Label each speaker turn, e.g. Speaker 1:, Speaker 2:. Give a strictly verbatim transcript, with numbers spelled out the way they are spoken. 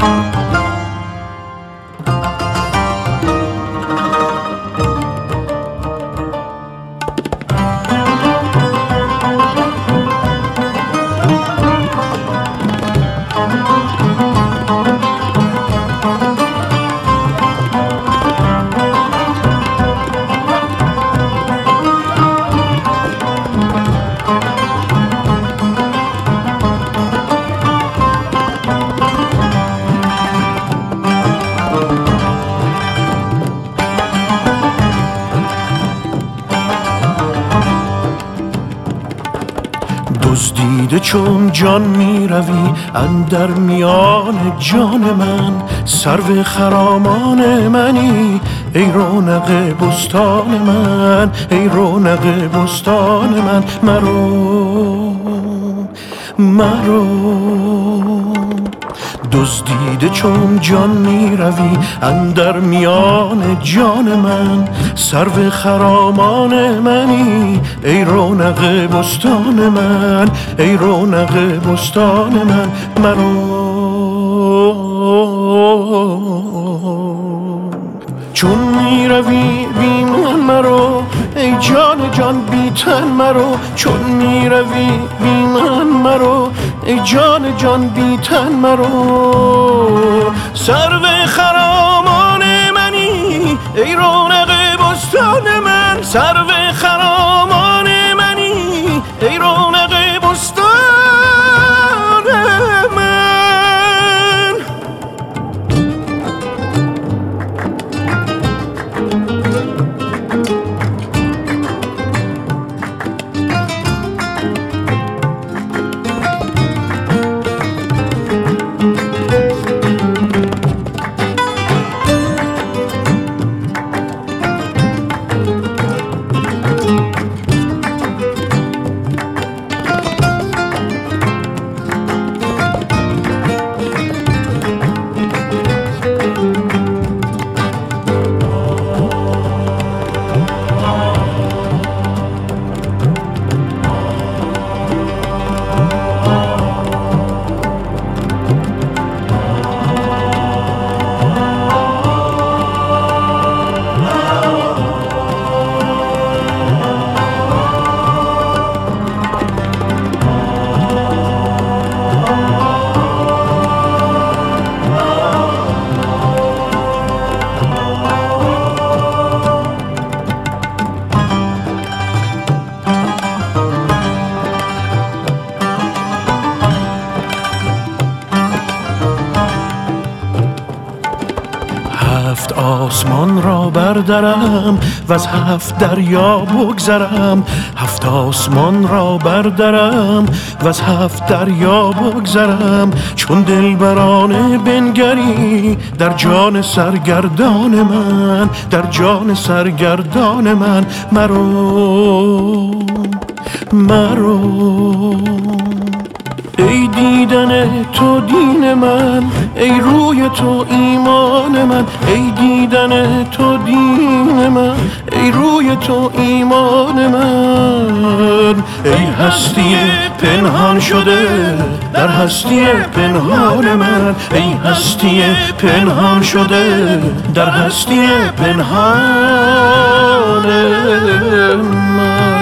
Speaker 1: دزدیده چون جان می روی اندر میان جان من، سرو خرامان منی ای رونق بستان من، ای رونق بستان من. مرو مرو دزدیده چون جان می روی اندر میان جان من، سرو خرامان منی ای رونق بستان من، ای رونق بستان من. مرو چون می روی بی من مرو ای جان جان بی تن مرو، چون می روی بی من مرو ای جان جان بی تن مرو. سرو خرامان منی ای رونق بستان من، سرو خرامان منی ای رونق بستان من. هفت آسمان را بردرم و از هفت دریا بگذرم، هفت آسمان را بردرم و از هفت دریا بگذرم. چون دلبرانه بنگری در جان سرگردان من، در جان سرگردان من. مرو مرو ای دیدن تو دین من، ای روی تو ایمان من، ای دیدن تو دین من، ای روی تو ایمان من. ای هستی پنهان شده در هستی پنهان من، ای هستی پنهان شده در هستی پنهان من.